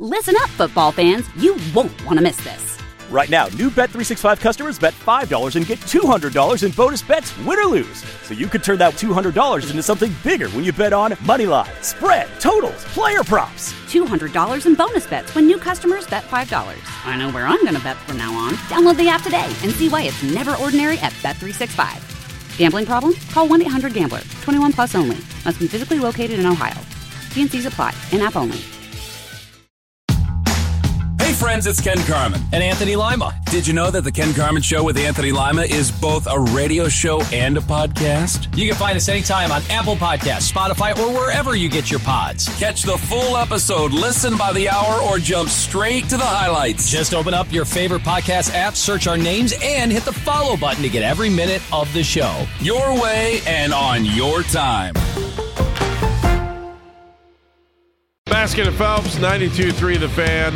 Listen up, football fans. You won't want to miss this. Right now, new Bet365 customers bet $5 and get $200 in bonus bets, win or lose. So you could turn that $200 into something bigger when you bet on money line, spread, totals, player props. $200 in bonus bets when new customers bet $5. I know where I'm going to bet from now on. Download the app today and see why it's never ordinary at Bet365. Gambling problem? Call 1-800-GAMBLER. 21 plus only. Must be physically located in Ohio. T&Cs apply. In-app only. Hey friends, it's Ken Carman. And Anthony Lima. Did you know that The Ken Carman Show with Anthony Lima is both a radio show and a podcast? You can find us anytime on Apple Podcasts, Spotify, or wherever you get your pods. Catch the full episode, listen by the hour, or jump straight to the highlights. Just open up your favorite podcast app, search our names, and hit the follow button to get every minute of the show. Your way and on your time. Basket of Phelps, 92.3 The Fan.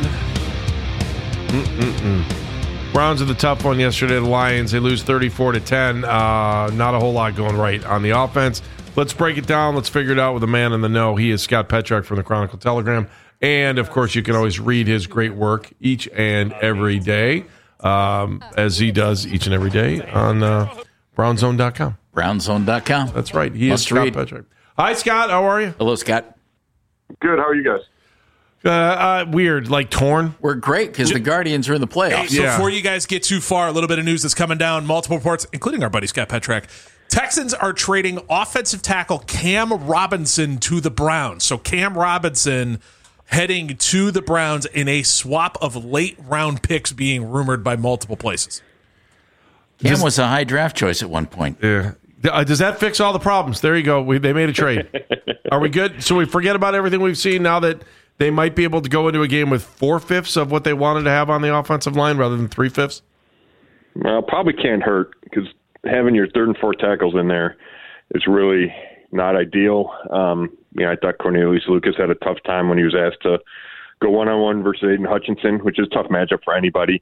Browns are the tough one yesterday. The Lions, they lose 34-10. Not a whole lot going right on the offense. Let's break it down. Let's figure it out with the man in the know. He is Scott Petrak from the Chronicle Telegram. And, of course, you can always read his great work each and every day, as he does each and every day on brownzone.com. Brownzone.com. That's right. He is Scott Petrak. Hi, Scott. How are you? Hello, Scott. Good. How are you guys? Weird, like torn. We're great because the Guardians are in the playoffs. Hey, so before you guys get too far, a little bit of news that's coming down. Multiple reports, including our buddy Scott Petrak. Texans are trading offensive tackle Cam Robinson to the Browns. So Cam Robinson heading to the Browns in a swap of late round picks being rumored by multiple places. Cam was a high draft choice at one point. Yeah. Does that fix all the problems? There you go. They made a trade. Are we good? So we forget about everything we've seen now that they might be able to go into a game with 4/5 of what they wanted to have on the offensive line rather than 3/5? Well, probably can't hurt because having your third and fourth tackles in there is really not ideal. I thought Cornelius Lucas had a tough time when he was asked to go one-on-one versus Aiden Hutchinson, which is a tough matchup for anybody.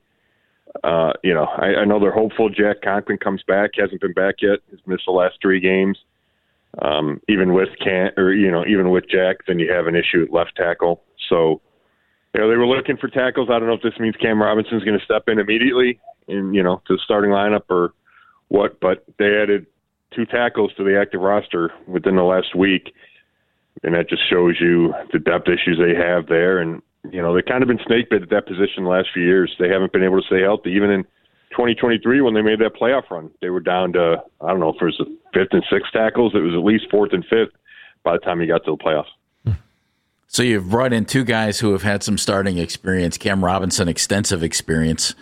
I know they're hopeful Jack Conklin comes back. Hasn't been back yet. He's missed the last 3 games. Even with Jack, then you have an issue at left tackle. So, they were looking for tackles. I don't know if this means Cam Robinson's going to step in immediately to the starting lineup or what, but they added 2 tackles to the active roster within the last week. And that just shows you the depth issues they have there. And, they've kind of been snake bit at that position the last few years. They haven't been able to stay healthy. Even in 2023, when they made that playoff run, they were down to, I don't know if it was the 5th and 6th tackles. It was at least 4th and 5th by the time you got to the playoffs. So you've brought in 2 guys who have had some starting experience. Cam Robinson, extensive experience.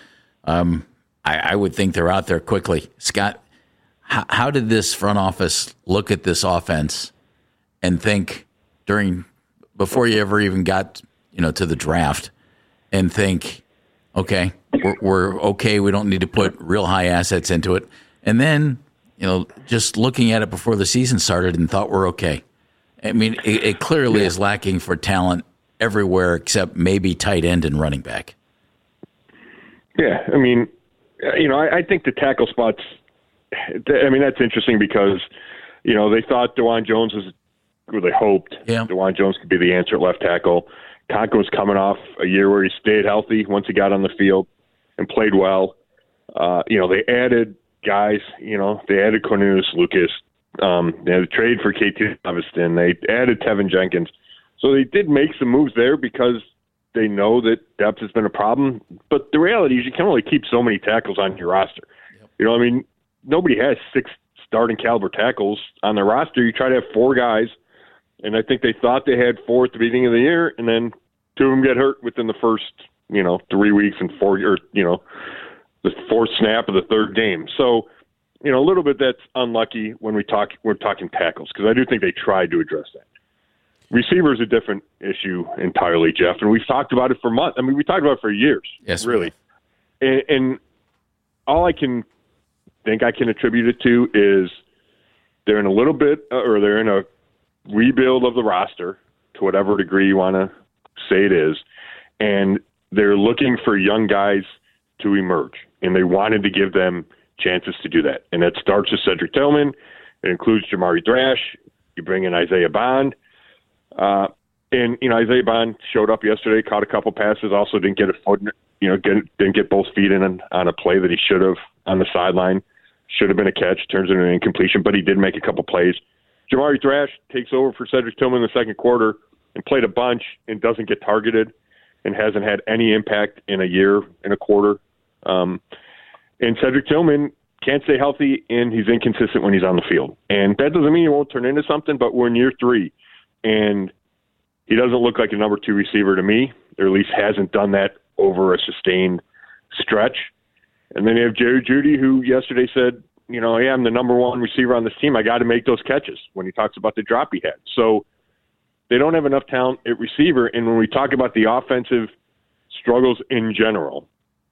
I would think they're out there quickly. Scott, how did this front office look at this offense and think before you ever even got to the draft and think, okay, we're okay. We don't need to put real high assets into it. And then, just looking at it before the season started and thought we're okay. I mean, it clearly is lacking for talent everywhere except maybe tight end and running back. Yeah, I mean, I think the tackle spots, that's interesting because, they thought DeJuan Jones they hoped DeJuan Jones could be the answer at left tackle. Conklin was coming off a year where he stayed healthy once he got on the field and played well. They added guys, they added Cornelius Lucas. They had a trade for KT Leviston. They added Tevin Jenkins. So they did make some moves there because they know that depth has been a problem. But the reality is you can only keep so many tackles on your roster. Yep. Nobody has 6 starting caliber tackles on their roster. You try to have 4 guys. And I think they thought they had 4 at the beginning of the year, and then 2 of them get hurt within the first, 3 weeks and 4, the 4th snap of the 3rd game. So, a little bit that's unlucky when we're talking tackles, because I do think they tried to address that. Receiver is a different issue entirely, Jeff, and we've talked about it for months. I mean, we talked about it for years, yes, really. And all I can think I can attribute it to is they're in a rebuild of the roster to whatever degree you want to say it is, and they're looking for young guys to emerge, and they wanted to give them chances to do that. And that starts with Cedric Tillman. It includes Jamari Thrash. You bring in Isaiah Bond. And, Isaiah Bond showed up yesterday, caught a couple passes, also didn't get a foot, didn't get both feet in on a play that he should have on the sideline. Should have been a catch, turns into an incompletion, but he did make a couple plays. Jamari Thrash takes over for Cedric Tillman in the second quarter and played a bunch and doesn't get targeted and hasn't had any impact in a year and a quarter. And Cedric Tillman can't stay healthy, and he's inconsistent when he's on the field. And that doesn't mean he won't turn into something, but we're in year 3, and he doesn't look like a number 2 receiver to me, or at least hasn't done that over a sustained stretch. And then you have Jerry Jeudy, who yesterday said, hey, I'm the number 1 receiver on this team. I got to make those catches when he talks about the drop he had. So they don't have enough talent at receiver. And when we talk about the offensive struggles in general,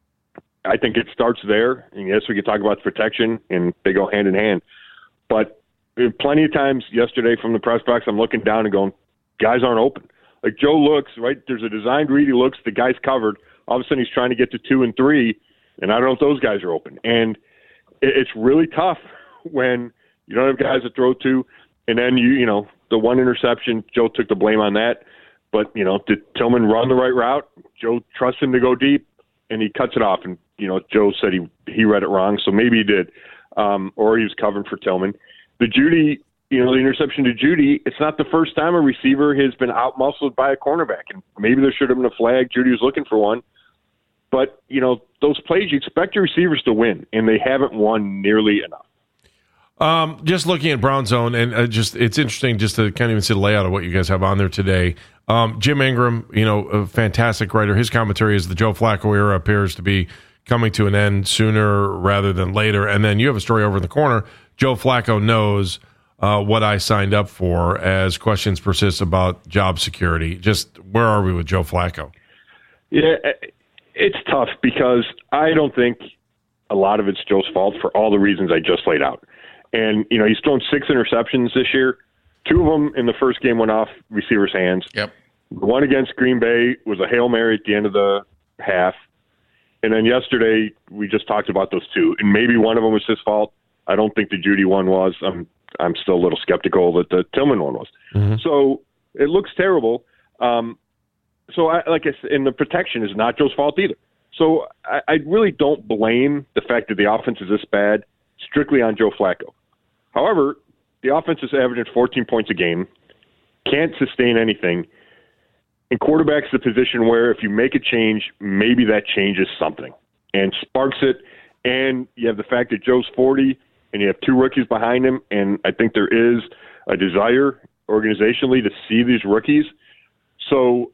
I think it starts there. And yes, we can talk about protection, and they go hand in hand. But plenty of times yesterday from the press box, I'm looking down and going, guys aren't open. Like Joe looks, right? There's a designed read. He looks, the guy's covered. All of a sudden he's trying to get to 2 and 3, and I don't know if those guys are open. And it's really tough when you don't have guys to throw to, and then the one interception, Joe took the blame on that. But, did Tillman run the right route? Joe trusts him to go deep, and he cuts it off. And, Joe said he read it wrong, so maybe he did. Or he was covering for Tillman. The Jeudy, the interception to Jeudy, it's not the first time a receiver has been out-muscled by a cornerback. And maybe there should have been a flag. Jeudy was looking for one. But, those plays, you expect your receivers to win, and they haven't won nearly enough. Just looking at Brown Zone, and it's interesting just to kind of even see the layout of what you guys have on there today. Jim Ingram, a fantastic writer. His commentary is the Joe Flacco era appears to be coming to an end sooner rather than later. And then you have a story over in the corner. Joe Flacco knows what I signed up for as questions persist about job security. Just where are we with Joe Flacco? Yeah, it's tough because I don't think a lot of it's Joe's fault for all the reasons I just laid out. And, he's thrown 6 interceptions this year. 2 of them in the first game went off receivers' hands. Yep. The one against Green Bay was a Hail Mary at the end of the half. And then yesterday, we just talked about those 2. And maybe one of them was his fault. I don't think the Jeudy one was. I'm still a little skeptical that the Tillman one was. Mm-hmm. So it looks terrible. So like I said, and the protection is not Joe's fault either. So I really don't blame the fact that the offense is this bad strictly on Joe Flacco. However, the offense is averaging 14 points a game, can't sustain anything, and quarterback's the position where if you make a change, maybe that changes something and sparks it. And you have the fact that Joe's 40 and you have 2 rookies behind him, and I think there is a desire organizationally to see these rookies. So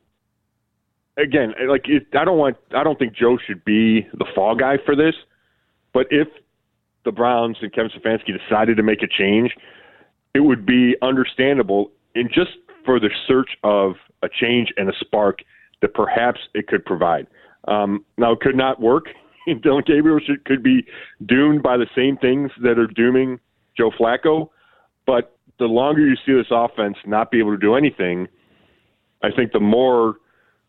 again, I don't think Joe should be the fall guy for this, but if the Browns and Kevin Stefanski decided to make a change, it would be understandable and just for the search of a change and a spark that perhaps it could provide. Now, it could not work. Dylan Gabriel could be doomed by the same things that are dooming Joe Flacco, but the longer you see this offense not be able to do anything, I think the more,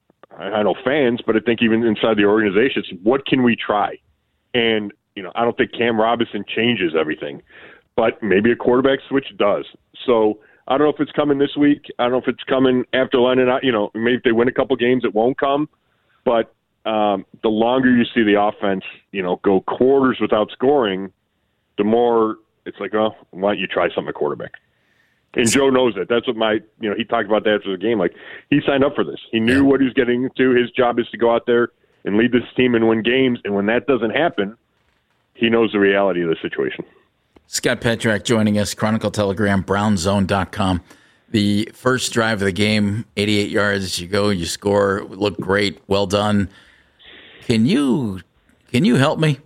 I know fans, but I think even inside the organization, it's what can we try? And, I don't think Cam Robinson changes everything, but maybe a quarterback switch does. So I don't know if it's coming this week. I don't know if it's coming after London. Maybe if they win a couple games, it won't come. But the longer you see the offense, go quarters without scoring, the more it's like, oh, why don't you try something at quarterback? And Joe knows that. That's what he talked about that after the game. Like, he signed up for this. He knew what he was getting into. His job is to go out there and lead this team and win games. And when that doesn't happen, he knows the reality of the situation. Scott Petrak joining us, Chronicle Telegram, brownzone.com. The first drive of the game, 88 yards, you go, you score, look great, well done. Can you help me?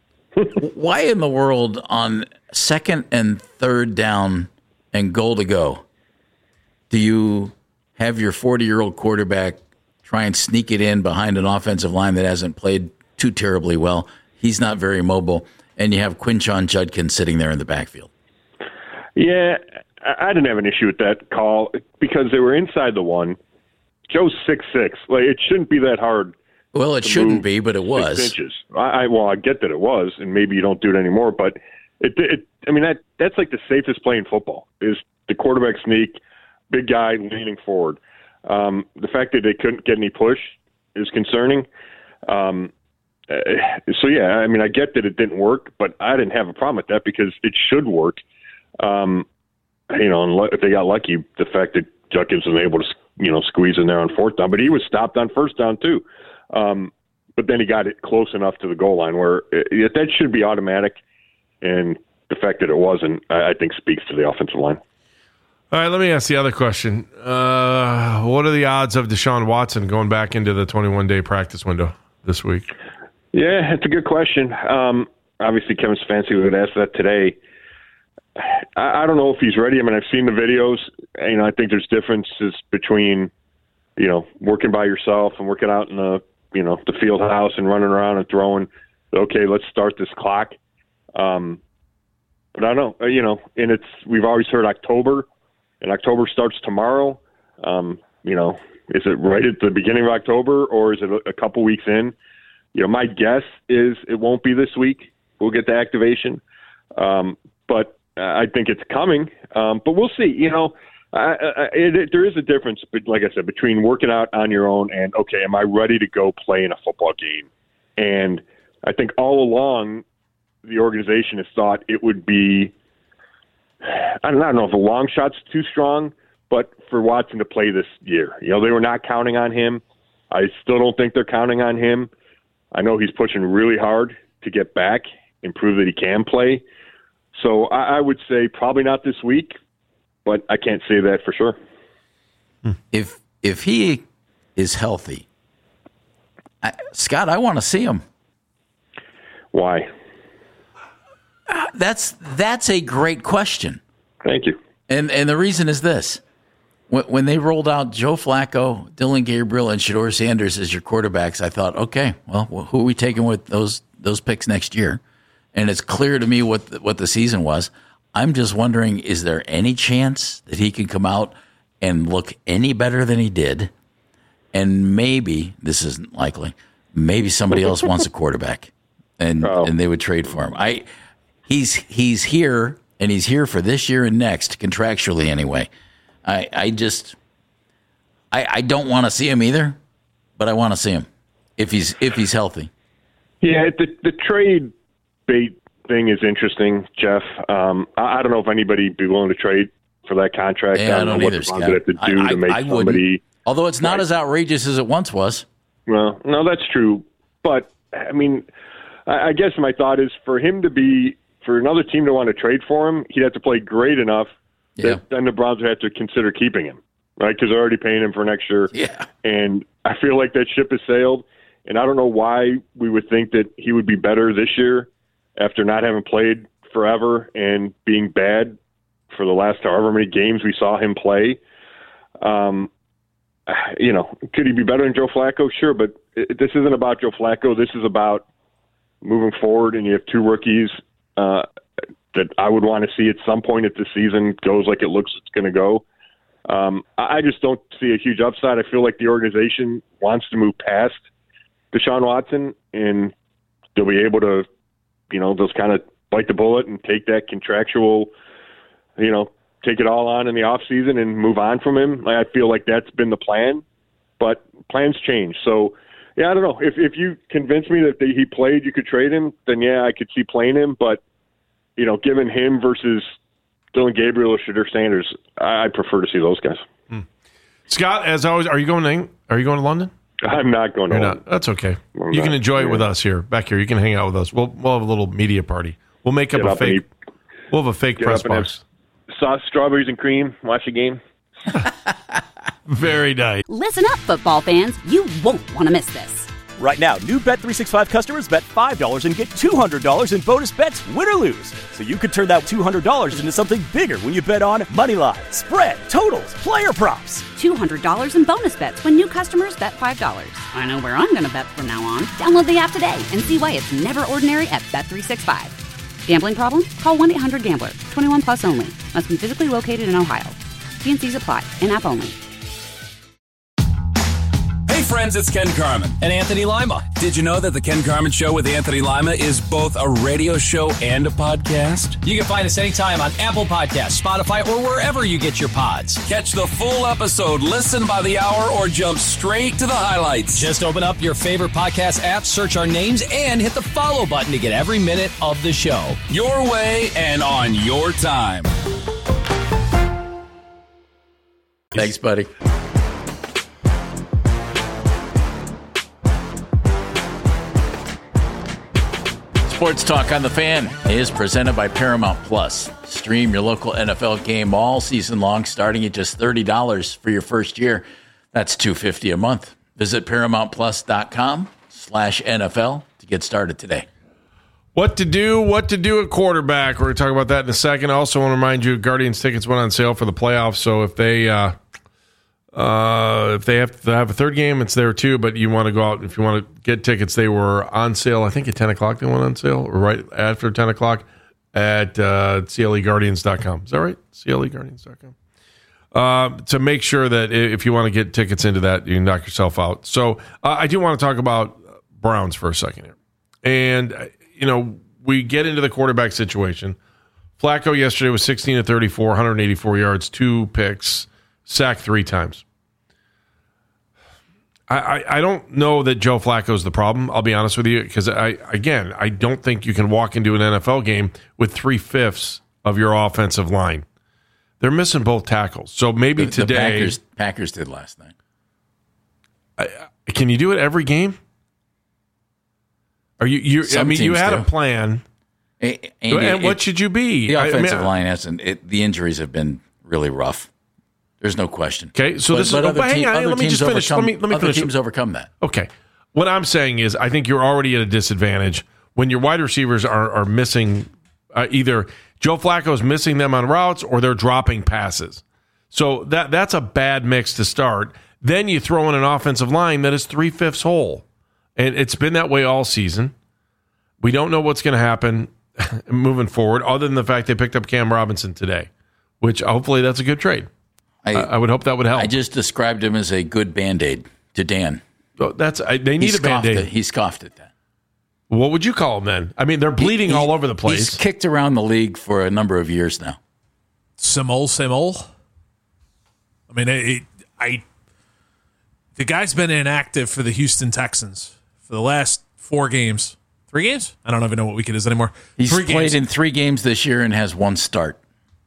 Why in the world on 2nd and 3rd down and goal to go, do you have your 40-year-old quarterback try and sneak it in behind an offensive line that hasn't played too terribly well? He's not very mobile, and you have Quinshon Judkins sitting there in the backfield. Yeah, I didn't have an issue with that call because they were inside the 1. Joe's 6'6". Like, it shouldn't be that hard. Well, it shouldn't be, but it was. 6 inches. I get that it was, and maybe you don't do it anymore, but that's like the safest play in football is the quarterback sneak, big guy leaning forward. The fact that they couldn't get any push is concerning. So, yeah, I mean, I get that it didn't work, but I didn't have a problem with that because it should work. And if they got lucky, the fact that Judkins was able to, squeeze in there on fourth down, but he was stopped on first down too. But then he got it close enough to the goal line where that should be automatic. And the fact that it wasn't, I think, speaks to the offensive line. All right, let me ask the other question. What are the odds of Deshaun Watson going back into the 21-day practice window this week? Yeah, it's a good question. Obviously, Kevin Stefanski would ask that today. I don't know if he's ready. I mean, I've seen the videos. I think there's differences between, working by yourself and working out in the field house and running around and throwing. Okay, let's start this clock. But I don't know, and we've always heard October, and October starts tomorrow. Is it right at the beginning of October or is it a couple weeks in? My guess is it won't be this week. We'll get the activation. But I think it's coming. But we'll see. There is a difference, like I said, between working out on your own and, okay, am I ready to go play in a football game? And I think all along the organization has thought it would be, I don't know if a long shot's too strong, but for Watson to play this year. They were not counting on him. I still don't think they're counting on him. I know he's pushing really hard to get back and prove that he can play. So I would say probably not this week, but I can't say that for sure. If he is healthy, Scott, I want to see him. Why? That's a great question. Thank you. And the reason is this. When they rolled out Joe Flacco, Dylan Gabriel, and Shedeur Sanders as your quarterbacks, I thought, okay, well, who are we taking with those picks next year? And it's clear to me what the season was. I'm just wondering, is there any chance that he can come out and look any better than he did? And maybe, this isn't likely, maybe somebody else wants a quarterback, and they would trade for him. He's here, and he's here for this year and next, contractually anyway. I don't want to see him either, but I want to see him if he's healthy. Yeah, the trade bait thing is interesting, Jeff. I don't know if anybody'd be willing to trade for that contract. Yeah, I don't know what the Browns have to do to make somebody. Although it's not as outrageous as it once was. Well, no, that's true. But I mean, I guess my thought is for another team to want to trade for him, he'd have to play great enough. Yeah. Then the Browns would have to consider keeping him, right? Because they're already paying him for next year. Yeah. And I feel like that ship has sailed. And I don't know why we would think that he would be better this year after not having played forever and being bad for the last however many games we saw him play. Could he be better than Joe Flacco? Sure, but this isn't about Joe Flacco. This is about moving forward, and you have two rookies that I would want to see at some point if the season goes like it looks it's going to go. I just don't see a huge upside. I feel like the organization wants to move past Deshaun Watson, and they'll be able to, they'll kind of bite the bullet and take that contractual, take it all on in the offseason and move on from him. I feel like that's been the plan, but plans change. So, yeah, I don't know. If you convince me that he played, you could trade him, then, yeah, I could see playing him. But, given him versus Dylan Gabriel or Shedeur Sanders, I prefer to see those guys. Scott, as always, are you going to London? I'm not going to London. Not. That's okay. You can enjoy it with us here, back here. You can hang out with us. We'll have a little media party. We'll make up a fake. We'll have a fake press box. Sauce, strawberries, and cream. Watch the game. Very nice. Listen up, football fans. You won't want to miss this. Right now, new Bet365 customers bet $5 and get $200 in bonus bets, win or lose. So you could turn that $200 into something bigger when you bet on money line, spread, totals, player props. $200 in bonus bets when new customers bet $5. I know where I'm going to bet from now on. Download the app today and see why it's never ordinary at Bet365. Gambling problem? Call 1-800-GAMBLER. 21 plus only. Must be physically located in Ohio. T&Cs apply. In-app only. Hey friends, it's Ken Carman. And Anthony Lima. Did you know that The Ken Carman Show with Anthony Lima is both a radio show and a podcast? You can find us anytime on Apple Podcasts, Spotify, or wherever you get your pods. Catch the full episode, listen by the hour, or jump straight to the highlights. Just open up your favorite podcast app, search our names, and hit the follow button to get every minute of the show. Your way and on your time. Thanks, buddy. Sports Talk on the Fan is presented by Paramount Plus. Stream your local NFL game all season long, starting at just $30 for your first year. That's $250 a month. Visit ParamountPlus.com/NFL to get started today. What to do at quarterback. We're going to talk about that in a second. I also want to remind you, Guardians tickets went on sale for the playoffs, so if they have to have a third game, it's there too, but you want to go out, if you want to get tickets, they were on sale, I think at 10 o'clock they went on sale, or right after 10 o'clock at CLEGuardians.com. Is that right? CLEGuardians.com. To make sure that if you want to get tickets into that, you can knock yourself out. So I do want to talk about Browns for a second here. And, we get into the quarterback situation. Flacco yesterday was 16 of 34, 184 yards, 2 picks, sacked 3 times. I don't know that Joe Flacco is the problem, I'll be honest with you, because I don't think you can walk into an NFL game with 3/5 of your offensive line. They're missing both tackles. So maybe today... The Packers did last night. Can you do it every game? You had a plan. And what should you be? The offensive line hasn't. The injuries have been really rough. There's no question. Okay, so hang on. Let me just finish. Let me finish. Other teams overcome that. Okay. What I'm saying is I think you're already at a disadvantage when your wide receivers are missing either Joe Flacco's missing them on routes or they're dropping passes. So that's a bad mix to start. Then you throw in an offensive line that is 3/5 whole. And it's been that way all season. We don't know what's going to happen moving forward, other than the fact they picked up Cam Robinson today, which hopefully that's a good trade. I would hope that would help. I just described him as a good Band-Aid to Dan. They need a Band-Aid. He scoffed at that. What would you call him then? I mean, they're bleeding all over the place. He's kicked around the league for a number of years now. Same old. I mean, the guy's been inactive for the Houston Texans for the last 4 games. 3 games? I don't even know what week it is anymore. He's played in 3 games this year and has 1 start.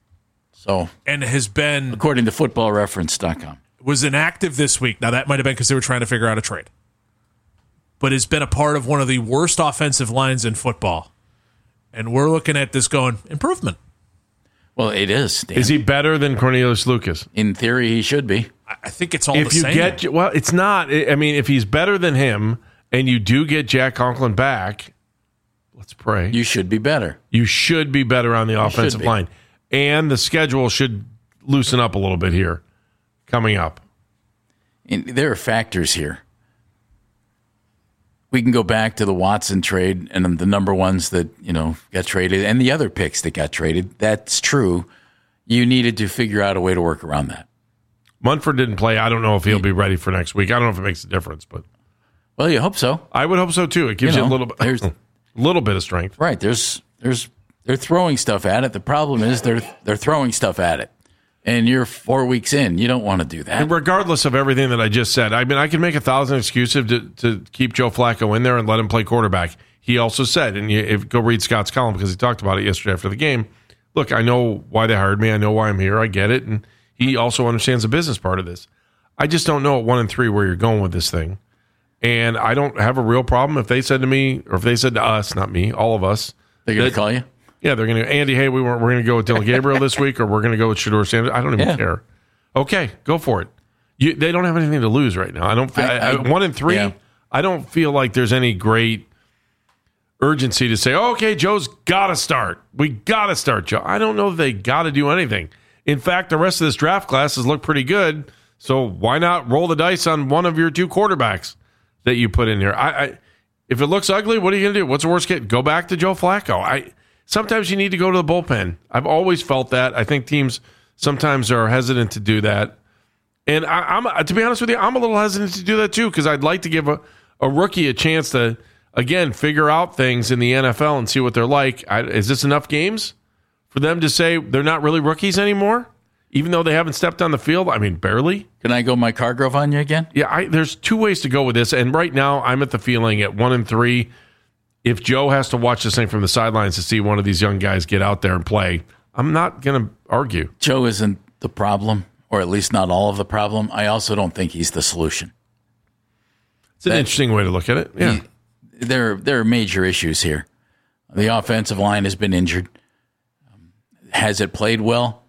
And has been, according to footballreference.com, was inactive this week. Now, that might have been because they were trying to figure out a trade. But has been a part of one of the worst offensive lines in football. And we're looking at this going, improvement. Well, it is, Dan. Is he better than Cornelius Lucas? In theory, he should be. I think it's all the same. It's not. I mean, if he's better than him and you do get Jack Conklin back, let's pray. You should be better. You should be better on the offensive line. And the schedule should loosen up a little bit here coming up. And there are factors here. We can go back to the Watson trade and the number ones that, got traded and the other picks that got traded. That's true. You needed to figure out a way to work around that. Munford didn't play. I don't know if he'll be ready for next week. I don't know if it makes a difference, but well, you hope so. I would hope so too. It gives you a little bit of strength. Right. They're throwing stuff at it. The problem is they're throwing stuff at it. And you're 4 weeks in. You don't want to do that. And regardless of everything that I just said, I mean, I can make 1,000 excuses to keep Joe Flacco in there and let him play quarterback. He also said, and go read Scott's column because he talked about it yesterday after the game. Look, I know why they hired me. I know why I'm here. I get it. And he also understands the business part of this. I just don't know at 1-3 where you're going with this thing. And I don't have a real problem if they said to me, or if they said to us, not me, all of us. They're going to call you? Yeah, they're going to, Andy, hey, we're going to go with Dylan Gabriel this week, or we're going to go with Shedeur Sanders. I don't even care. Okay, go for it. They don't have anything to lose right now. I don't feel 1-3. Yeah. I don't feel like there's any great urgency to say, okay, Joe's got to start. We got to start, Joe. I don't know if they got to do anything. In fact, the rest of this draft class has looked pretty good, so why not roll the dice on one of your 2 quarterbacks that you put in there? If it looks ugly, what are you going to do? What's the worst case? Go back to Joe Flacco. Sometimes you need to go to the bullpen. I've always felt that. I think teams sometimes are hesitant to do that. And I'm to be honest with you, I'm a little hesitant to do that too, because I'd like to give a rookie a chance to, again, figure out things in the NFL and see what they're like. Is this enough games for them to say they're not really rookies anymore, even though they haven't stepped on the field? I mean, barely. Can I go Mike Hargrove on you again? Yeah, there's two ways to go with this. And right now, I'm at the feeling at 1-3, if Joe has to watch this thing from the sidelines to see one of these young guys get out there and play, I'm not going to argue. Joe isn't the problem, or at least not all of the problem. I also don't think he's the solution. It's an interesting way to look at it. Yeah. There are major issues here. The offensive line has been injured. Has it played well?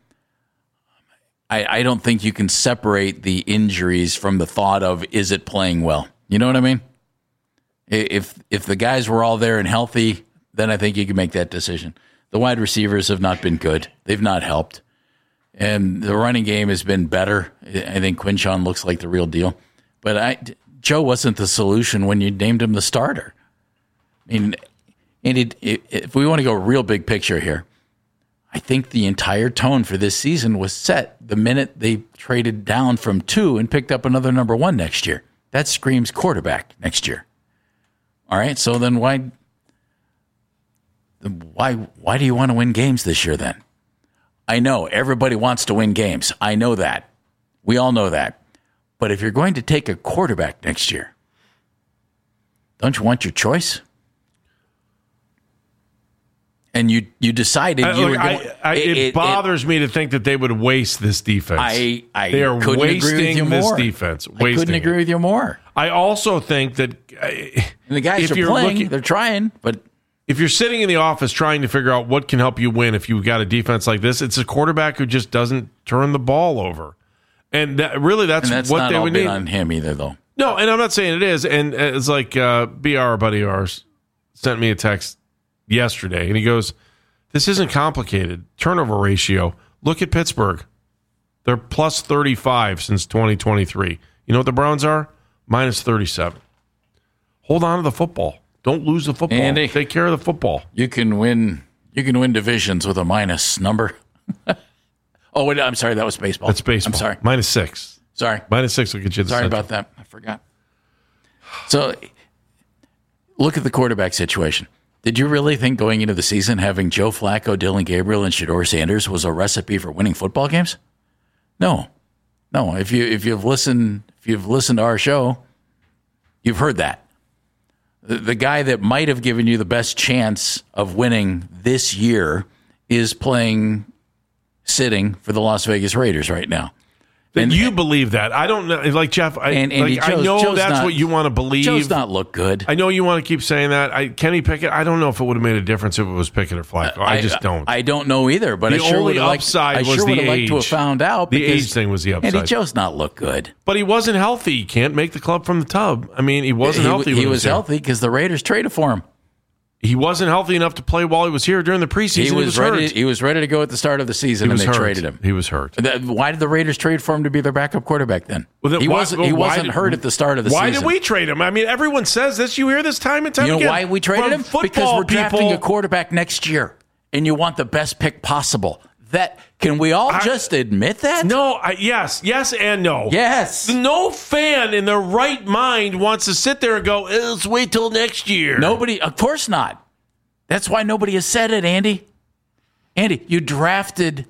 I don't think you can separate the injuries from the thought of, is it playing well? You know what I mean? If the guys were all there and healthy, then I think you can make that decision. The wide receivers have not been good. They've not helped. And the running game has been better. I think Quinshon looks like the real deal. But Joe wasn't the solution when you named him the starter. I mean, and if we want to go real big picture here, I think the entire tone for this season was set the minute they traded down from 2 and picked up another number 1 next year. That screams quarterback next year. All right, so then why do you want to win games this year then? I know everybody wants to win games. I know that. We all know that. But if you're going to take a quarterback next year, don't you want your choice? And you decided you were going to... It bothers me to think that they would waste this defense. They are wasting this defense. I couldn't agree with you more. I also think that... And the guys are playing. They're trying, but... If you're sitting in the office trying to figure out what can help you win if you've got a defense like this, it's a quarterback who just doesn't turn the ball over. And that's what they would need. That's not on him either, though. No, and I'm not saying it is. And it's like BR, a buddy of ours, sent me a text yesterday, and he goes, this isn't complicated. Turnover ratio. Look at Pittsburgh. They're plus 35 since 2023. You know what the Browns are? Minus 37. Hold on to the football. Don't lose the football. Andy, take care of the football. You can win divisions with a minus number. Oh, wait, I'm sorry. That was baseball. That's baseball. I'm sorry. Minus 6. Sorry. Minus 6 will get you the Sorry central. about that. I forgot. So look at the quarterback situation. Did you really think going into the season having Joe Flacco, Dylan Gabriel, and Shedeur Sanders was a recipe for winning football games? No. If you've listened to our show, you've heard that. The guy that might have given you the best chance of winning this year is sitting for the Las Vegas Raiders right now. And you believe that. I don't know. Like, Jeff, I know that's what you want to believe. Joe's not look good. I know you want to keep saying that. Kenny Pickett, I don't know if it would have made a difference if it was Pickett or Flacco. I just don't. I don't know either, but I sure would have liked to have found out. The age thing was the upside. Andy Joe's not look good. But he wasn't healthy. He can't make the club from the tub. I mean, he wasn't healthy. He was healthy because the Raiders traded for him. He wasn't healthy enough to play while he was here during the preseason. He was ready to go at the start of the season, and they traded him. He was hurt. Why did the Raiders trade for him to be their backup quarterback then? He wasn't hurt at the start of the season. Why did we trade him? I mean, everyone says this. You hear this time and time again. You know why we traded him? Because we're drafting a quarterback next year, and you want the best pick possible. Can we all just admit that? No, yes and no. Yes. No fan in their right mind wants to sit there and go, let's wait till next year. Nobody, of course not. That's why nobody has said it, Andy. Andy, you drafted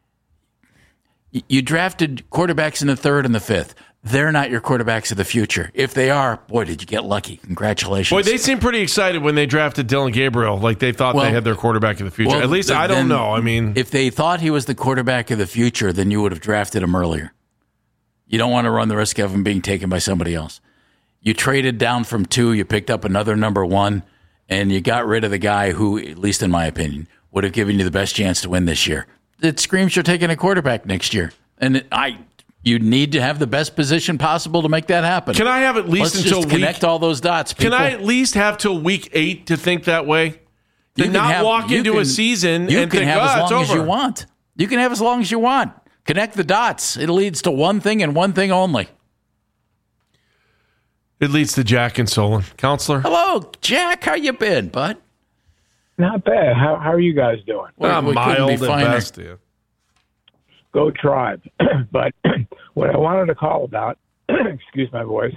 quarterbacks in the 3rd and the 5th. They're not your quarterbacks of the future. If they are, boy, did you get lucky. Congratulations. Boy, they seemed pretty excited when they drafted Dylan Gabriel. Like they thought they had their quarterback of the future. At least I don't know. I mean, if they thought he was the quarterback of the future, then you would have drafted him earlier. You don't want to run the risk of him being taken by somebody else. You traded down from 2. You picked up another number 1, and you got rid of the guy who, at least in my opinion, would have given you the best chance to win this year. It screams you're taking a quarterback next year. And you need to have the best position possible to make that happen. Can I have at least Let's just connect all those dots, people. Can I at least have till week 8 to think that way? To not walk into a season and think, as long as you want. You can have as long as you want. Connect the dots. It leads to one thing and one thing only. It leads to Jack and Solon. Counselor? Hello, Jack. How you been, bud? Not bad. How are you guys doing? Mild at best. Yeah. Go Tribe. But what I wanted to call about, excuse my voice.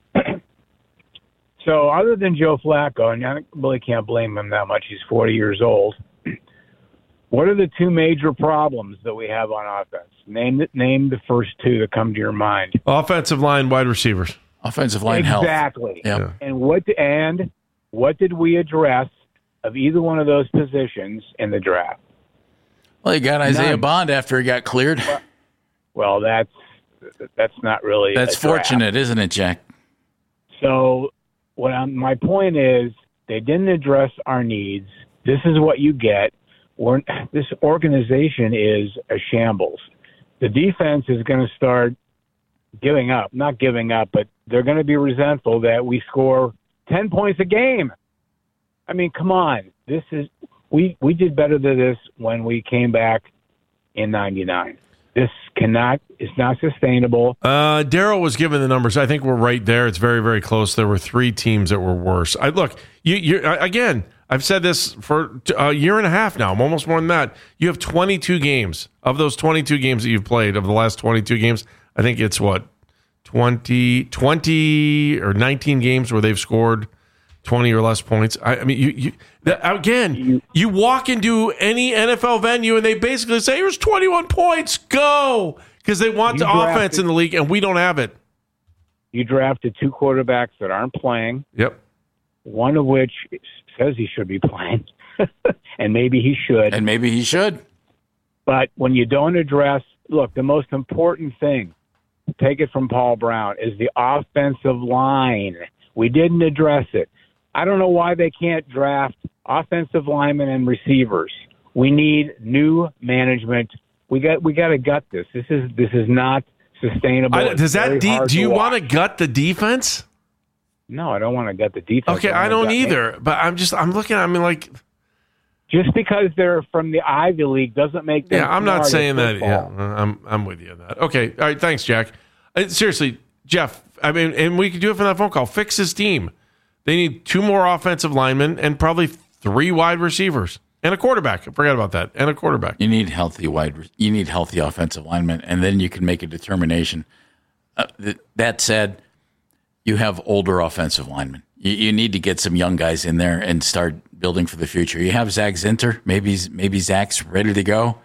So other than Joe Flacco, and I really can't blame him that much, he's 40 years old. What are the two major problems that we have on offense? Name the first two that come to your mind. Offensive line, wide receivers. Offensive line health. Exactly. Yep. And what did we address of either one of those positions in the draft? Well, you got Isaiah Bond after he got cleared. Well, that's not really. That's fortunate, isn't it, Jack? So my point is, they didn't address our needs. This is what you get. This organization is a shambles. The defense is going to start giving up. Not giving up, but they're going to be resentful that we score 10 points a game. I mean, come on. We did better than this when we came back in 99. This it's not sustainable. Daryl was given the numbers. I think we're right there. It's very, very close. There were 3 teams that were worse. Look, again, I've said this for a year and a half now. I'm almost more than that. You have 22 games. Of those 22 games that you've played, of the last 22 games, I think it's 20 or 19 games where they've scored 20 or less points. I mean, you walk into any NFL venue and they basically say, here's 21 points, go. Because they want the offense in the league, and we don't have it. You drafted 2 quarterbacks that aren't playing. Yep. One of which says he should be playing. And maybe he should. But when you don't address, look, the most important thing, take it from Paul Brown, is the offensive line. We didn't address it. I don't know why they can't draft offensive linemen and receivers. We need new management. We got to gut this. This is not sustainable. Do you want to gut the defense? No, I don't want to gut the defense. Okay, I don't either. But I'm looking. I mean, like, just because they're from the Ivy League doesn't make them. Yeah, I'm not saying that. Yeah, I'm with you on that. Okay, all right. Thanks, Jack. Seriously, Jeff. I mean, and we could do it from that phone call. Fix his team. They need 2 more offensive linemen and probably 3 wide receivers and a quarterback. I forgot about that. And a quarterback. You need healthy offensive linemen, and then you can make a determination. That said, you have older offensive linemen. You need to get some young guys in there and start building for the future. You have Zach Zinter. Maybe Zach's ready to go.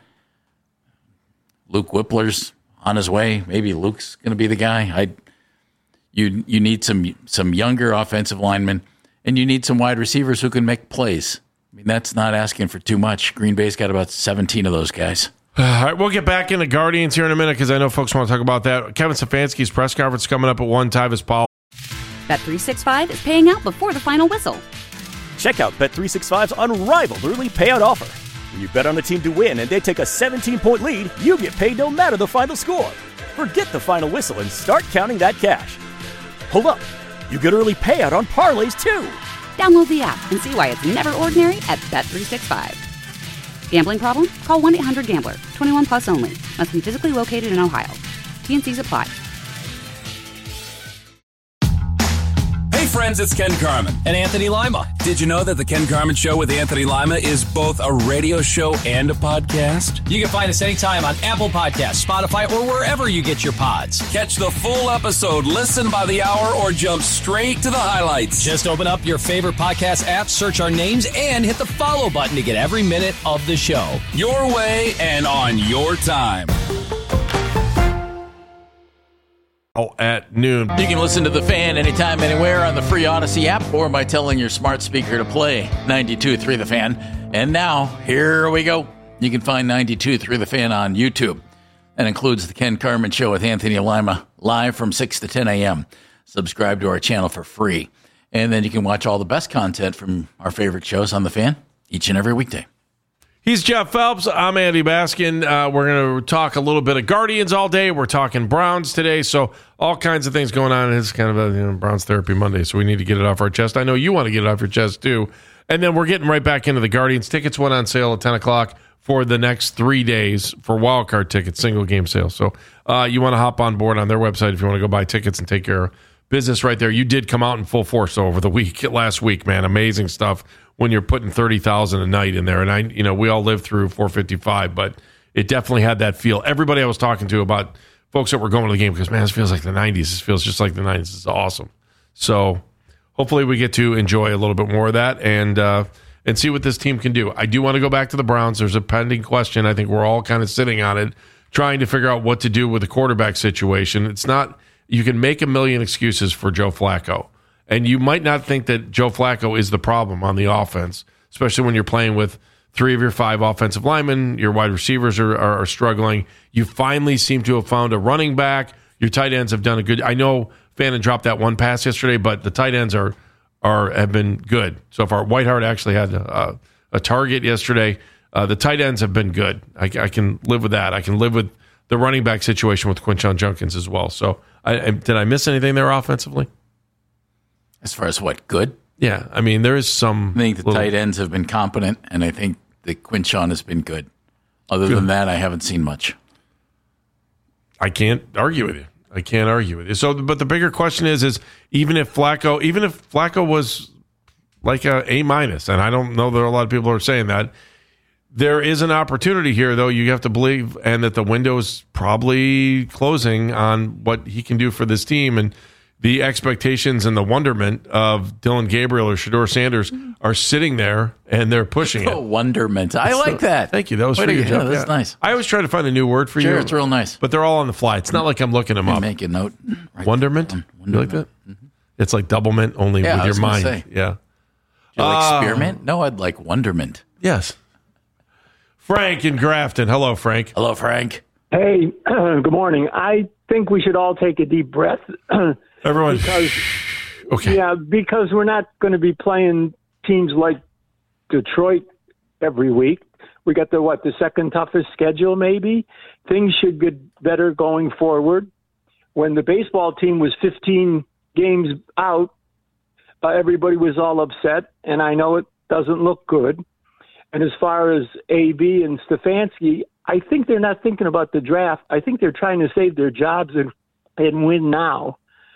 Luke Whippler's on his way. Maybe Luke's going to be the guy. You need some younger offensive linemen, and you need some wide receivers who can make plays. I mean, that's not asking for too much. Green Bay's got about 17 of those guys. All right, we'll get back into Guardians here in a minute because I know folks want to talk about that. Kevin Stefanski's press conference coming up at 1. Tyvis Powell. Bet365 is paying out before the final whistle. Check out Bet365's unrivaled early payout offer. When you bet on a team to win and they take a 17-point lead, you get paid no matter the final score. Forget the final whistle and start counting that cash. Hold up. You get early payout on parlays, too. Download the app and see why it's never ordinary at Bet365. Gambling problem? Call 1-800-GAMBLER. 21 plus only. Must be physically located in Ohio. T&Cs apply. Hey friends, it's Ken Carman. And Anthony Lima. Did you know that The Ken Carman Show with Anthony Lima is both a radio show and a podcast? You can find us anytime on Apple Podcasts, Spotify, or wherever you get your pods. Catch the full episode, listen by the hour, or jump straight to the highlights. Just open up your favorite podcast app, search our names, and hit the follow button to get every minute of the show. Your way and on your time. At noon. You can listen to The Fan anytime, anywhere on the free Odyssey app or by telling your smart speaker to play 92.3 The Fan. And now, here we go. You can find 92.3 The Fan on YouTube. That includes The Ken Carman Show with Anthony Lima, live from 6 to 10 a.m. Subscribe to our channel for free. And then you can watch all the best content from our favorite shows on The Fan each and every weekday. He's Jeff Phelps. I'm Andy Baskin. We're going to talk a little bit of Guardians all day. We're talking Browns today, so all kinds of things going on. It's kind of a Browns Therapy Monday, so we need to get it off our chest. I know you want to get it off your chest, too. And then we're getting right back into the Guardians. Tickets went on sale at 10 o'clock for the next 3 days for wildcard tickets, single-game sale. So you want to hop on board on their website if you want to go buy tickets and take care of business right there. You did come out in full force over the last week, man. Amazing stuff when you're putting 30,000 a night in there. And we all lived through 455, but it definitely had that feel. Everybody I was talking to about folks that were going to the game because, man, this feels like the 90s. This feels just like the 90s. It's awesome. So hopefully we get to enjoy a little bit more of that and see what this team can do. I do want to go back to the Browns. There's a pending question. I think we're all kind of sitting on it, trying to figure out what to do with the quarterback situation. It's not, you can make a million excuses for Joe Flacco, and you might not think that Joe Flacco is the problem on the offense, especially when you're playing with 3 of your 5 offensive linemen. Your wide receivers are struggling. You finally seem to have found a running back. Your tight ends have done a good. I know Fannin dropped that one pass yesterday, but the tight ends have been good so far. Whiteheart actually had a target yesterday. The tight ends have been good. I can live with that. I can live with the running back situation with Quinshon Judkins as well. So did I miss anything there offensively? As far as what, good? Yeah, I mean, there is some. I think the tight ends have been competent, and I think that Quinshon has been good. Other than that, I haven't seen much. I can't argue with you. So, but the bigger question is even if Flacco was like a A-, and I don't know that a lot of people are saying that, there is an opportunity here, though. You have to believe, and that the window is probably closing on what he can do for this team, and the expectations and the wonderment of Dylan Gabriel or Shedeur Sanders are sitting there, and they're pushing it. Wonderment. I like that. Thank you. That was for you, Jeff. That's nice. I always try to find a new word for you. Sure, it's real nice. But they're all on the fly. It's not like I'm looking them up. Make a note. Wonderment? You like that? Mm-hmm. It's like doublemint, only with your mind. Say. Yeah. Do you like spearmint? No, I'd like wonderment. Yes. Frank in Grafton. Hello, Frank. Hello, Frank. Hey, good morning. I think we should all take a deep breath. Everyone. Because we're not going to be playing teams like Detroit every week. We got the second toughest schedule, maybe. Things should get better going forward. When the baseball team was 15 games out, everybody was all upset, and I know it doesn't look good. And as far as AB and Stefanski, I think they're not thinking about the draft. I think they're trying to save their jobs and win now.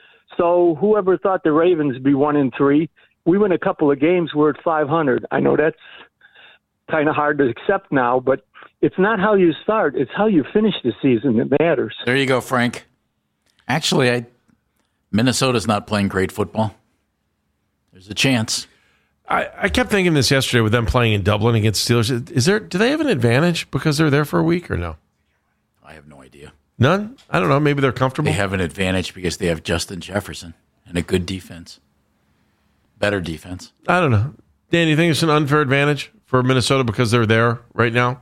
So whoever thought the Ravens would be 1-3, we win a couple of games, we're at 500. I know that's kind of hard to accept now, but it's not how you start. It's how you finish the season that matters. There you go, Frank. Actually, Minnesota's not playing great football. There's a chance. I kept thinking this yesterday with them playing in Dublin against Steelers. Do they have an advantage because they're there for a week or no? I have no idea. None? I don't know. Maybe they're comfortable. They have an advantage because they have Justin Jefferson and a good defense. Better defense. I don't know. Dan, you think it's an unfair advantage for Minnesota because they're there right now?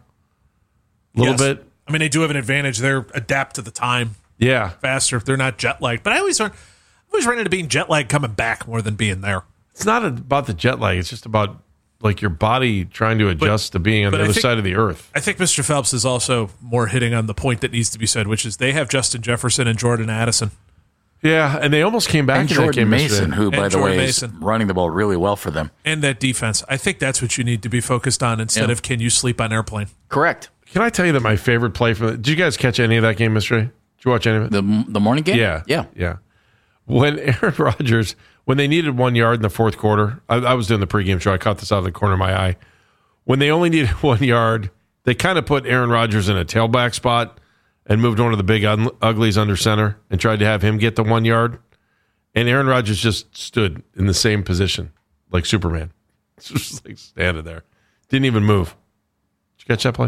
A little bit? I mean, they do have an advantage. They're adapt to the time. Yeah. Faster if they're not jet-lagged. But I always run into being jet-lagged coming back more than being there. It's not about the jet lag. It's just about like your body trying to adjust to being on the other side of the earth. I think Mr. Phelps is also more hitting on the point that needs to be said, which is they have Justin Jefferson and Jordan Addison. Yeah, and they almost came back and in Jordan that game Mason, yesterday. who, by the way, is running the ball really well for them. And that defense. I think that's what you need to be focused on instead of can you sleep on airplane. Correct. Can I tell you that my favorite play from did you guys catch any of that game yesterday? Did you watch any of it? The morning game? Yeah. When Aaron Rodgers, when they needed 1 yard in the fourth quarter, I was doing the pregame show. I caught this out of the corner of my eye. When they only needed 1 yard, they kind of put Aaron Rodgers in a tailback spot and moved one of the big uglies under center and tried to have him get the 1 yard. And Aaron Rodgers just stood in the same position, like Superman. Just like standing there. Didn't even move. Did you catch that play?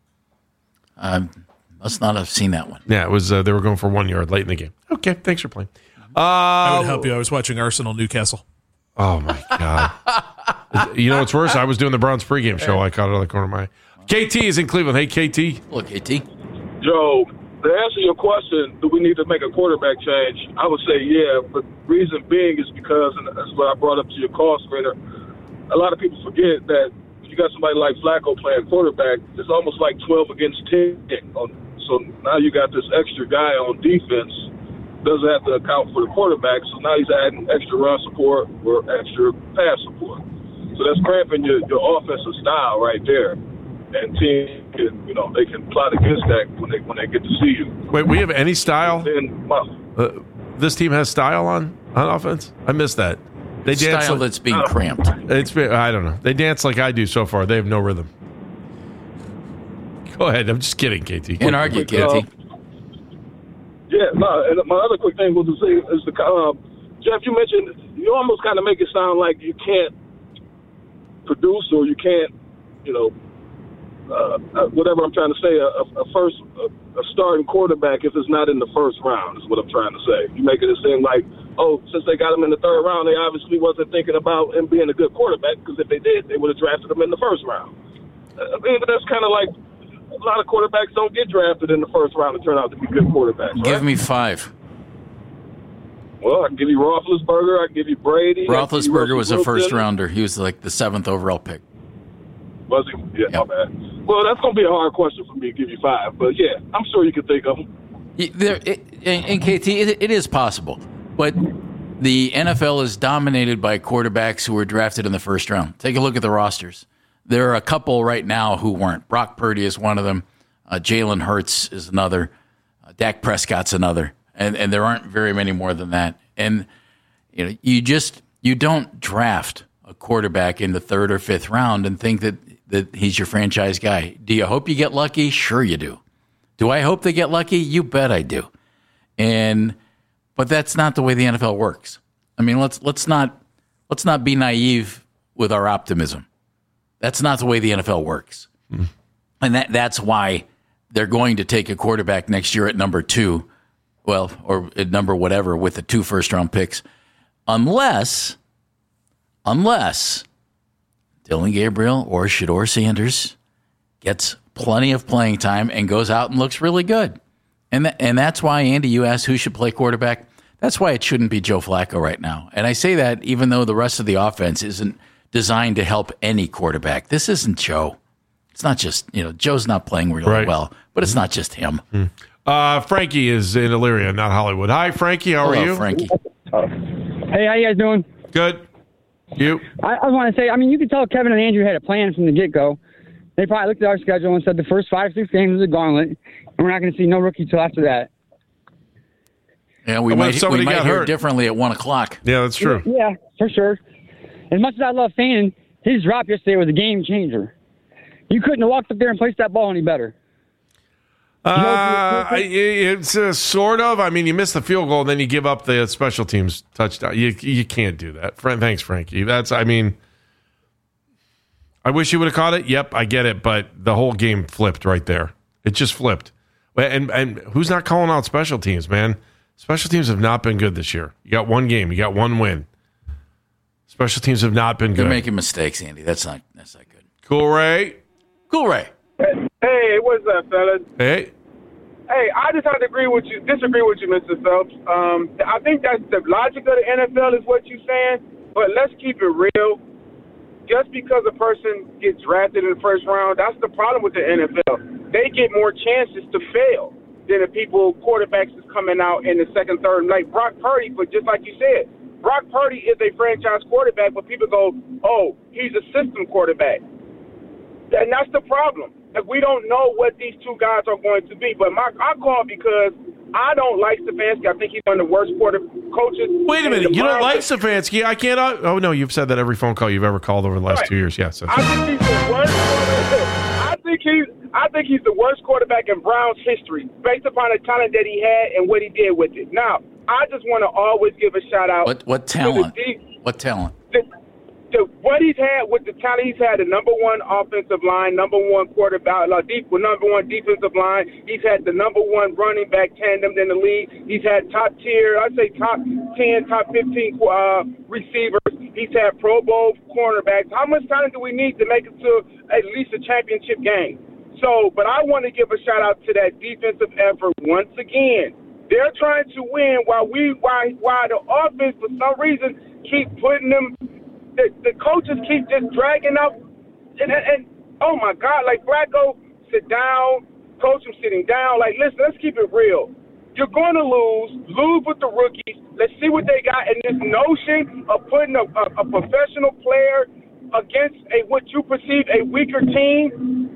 Must not have seen that one. Yeah, it was. They were going for 1 yard late in the game. Okay, thanks for playing. I would help you. I was watching Arsenal Newcastle. Oh, my God. You know what's worse? I was doing the Browns pregame show. I caught it out of the corner of my eye. KT is in Cleveland. Hey, KT. Hello, KT. Joe, to answer your question, do we need to make a quarterback change? I would say yeah, but reason being is because, and that's what I brought up to your call screener, a lot of people forget that when you got somebody like Flacco playing quarterback, it's almost like 12 against 10. So now you got this extra guy on defense, doesn't have to account for the quarterback, so now he's adding extra run support or extra pass support. So that's cramping your offensive style right there. And teams can, they can plot against that when they get to see you. Wait, we have any style? This team has style on offense? I missed that. They dance style that's being cramped. I don't know. They dance like I do so far. They have no rhythm. Go ahead. I'm just kidding, KT. Can't argue, KT. Yeah, no. And my other quick thing was to say is Jeff, you mentioned you almost kind of make it sound like you can't produce or you can't, whatever I'm trying to say, a starting quarterback if it's not in the first round is what I'm trying to say. You making it seem like, since they got him in the third round, they obviously wasn't thinking about him being a good quarterback, because if they did, they would have drafted him in the first round. I mean, but that's kind of like a lot of quarterbacks don't get drafted in the first round and turn out to be good quarterbacks. Right? Give me 5. Well, I can give you Roethlisberger. I can give you Brady. Roethlisberger was a first-rounder. He was like the 7th overall pick. Was he? Yeah, my bad. Well, that's going to be a hard question for me to give you 5. But, yeah, I'm sure you can think of them. And KT, it is possible. But the NFL is dominated by quarterbacks who were drafted in the first round. Take a look at the rosters. There are a couple right now who weren't. Brock Purdy is one of them. Jalen Hurts is another. Dak Prescott's another. And there aren't very many more than that. And you don't draft a quarterback in the 3rd or 5th round and think that he's your franchise guy. Do you hope you get lucky? Sure you do. Do I hope they get lucky? You bet I do. But that's not the way the NFL works. I mean, let's not be naive with our optimism. That's not the way the NFL works. Mm. And that's why they're going to take a quarterback next year at number 2. Well, or at number whatever with the 2 first-round picks, unless Dillon Gabriel or Shedeur Sanders gets plenty of playing time and goes out and looks really good. And that's why, Andy, you asked who should play quarterback. That's why it shouldn't be Joe Flacco right now. And I say that even though the rest of the offense isn't designed to help any quarterback. This isn't Joe. It's not just, Joe's not playing really well, but it's not just him. Mm. Frankie is in Elyria, not Hollywood. Hi, Frankie. How are you? Frankie. Hey, how you guys doing? Good. You? I want to say, you could tell Kevin and Andrew had a plan from the get-go. They probably looked at our schedule and said the first 5 or 6 games is a gauntlet, and we're not going to see no rookie till after that. Yeah, we might hear differently at 1 o'clock. Yeah, that's true. Yeah, for sure. As much as I love Fannin, his drop yesterday was a game changer. You couldn't have walked up there and placed that ball any better. It's sort of. You miss the field goal, and then you give up the special teams touchdown. You can't do that. Thanks, Frankie. I wish you would have caught it. Yep, I get it. But the whole game flipped right there. It just flipped. And who's not calling out special teams, man? Special teams have not been good this year. You got 1 game. You got 1 win. Special teams have not been good. You're making mistakes, Andy. That's not good. Cool Ray. Hey, what's up, fellas? Hey. Hey, I just have to disagree with you, Mr. Phelps. I think that's the logic of the NFL is what you're saying, but let's keep it real. Just because a person gets drafted in the first round, that's the problem with the NFL. They get more chances to fail than the quarterbacks is coming out in the 2nd, 3rd. Like Brock Purdy, but just like you said, Brock Purdy is a franchise quarterback, but people go, he's a system quarterback. And that's the problem. We don't know what these 2 guys are going to be. But I call because I don't like Stefanski. I think he's one of the worst coaches. Wait a minute. You don't like Stefanski? I can't. Oh, no, you've said that every phone call you've ever called over the last 2 years. Yes. I think he's the worst quarterback. I think he's the worst quarterback in Browns history based upon the talent that he had and what he did with it. Now, I just want to always give a shout-out. What talent? What talent? What he's had with the talent, he's had the number 1 offensive line, number 1 quarterback, number 1 defensive line. He's had the number 1 running back tandem in the league. He's had top 10, top 15 receivers. He's had Pro Bowl cornerbacks. How much talent do we need to make it to at least a championship game? But I want to give a shout out to that defensive effort once again. They're trying to win while the offense for some reason keep putting them. The coaches keep just dragging out, and oh my God, like Flacco, sit down, coach him sitting down. Like, listen, let's keep it real. You're going to lose with the rookies. Let's see what they got. And this notion of putting a professional player against what you perceive a weaker team,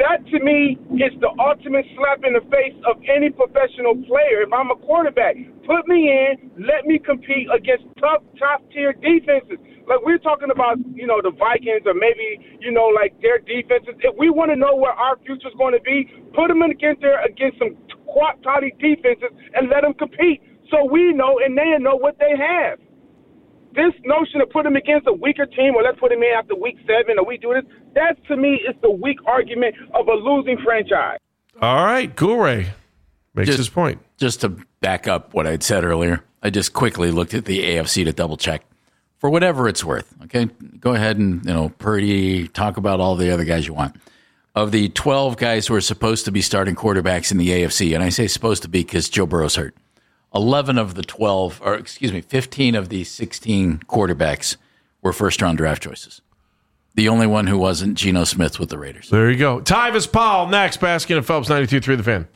that to me is the ultimate slap in the face of any professional player. If I'm a quarterback, put me in, let me compete against top tier defenses. Like we're talking about, the Vikings or maybe, like their defenses. If we want to know where our future is going to be, put them against some quality defenses and let them compete so we know and they know what they have. This notion of putting them against a weaker team or let's put them in after week 7 or we do this, that to me is the weak argument of a losing franchise. All right, Gouray makes his point. Just to back up what I'd said earlier, I just quickly looked at the AFC to double check. For whatever it's worth, okay? Go ahead and, Purdy, talk about all the other guys you want. Of the 12 guys who are supposed to be starting quarterbacks in the AFC, and I say supposed to be because Joe Burrow's hurt, 15 of the 16 quarterbacks were first-round draft choices. The only one who wasn't, Geno Smith with the Raiders. There you go. Tyvis Powell next. Baskin and Phelps, 92.3 The Fan.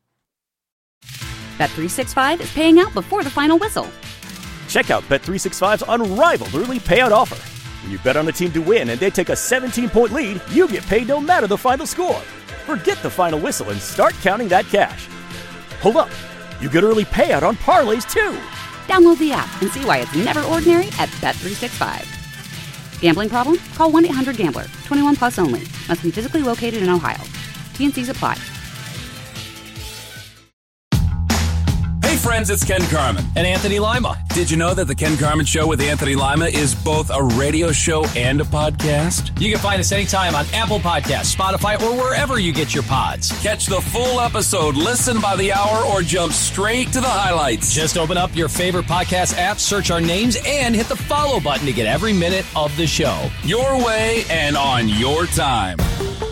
Bet365 is paying out before the final whistle. Check out Bet365's unrivaled early payout offer. When you bet on a team to win and they take a 17-point lead, you get paid no matter the final score. Forget the final whistle and start counting that cash. Hold up. You get early payout on parlays, too. Download the app and see why it's never ordinary at Bet365. Gambling problem? Call 1-800-GAMBLER. 21 plus only. Must be physically located in Ohio. T&Cs apply. Hey friends, it's Ken Carman. And Anthony Lima. Did you know that The Ken Carman Show with Anthony Lima is both a radio show and a podcast? You can find us anytime on Apple Podcasts, Spotify, or wherever you get your pods. Catch the full episode, listen by the hour, or jump straight to the highlights. Just open up your favorite podcast app, search our names, and hit the follow button to get every minute of the show. Your way and on your time.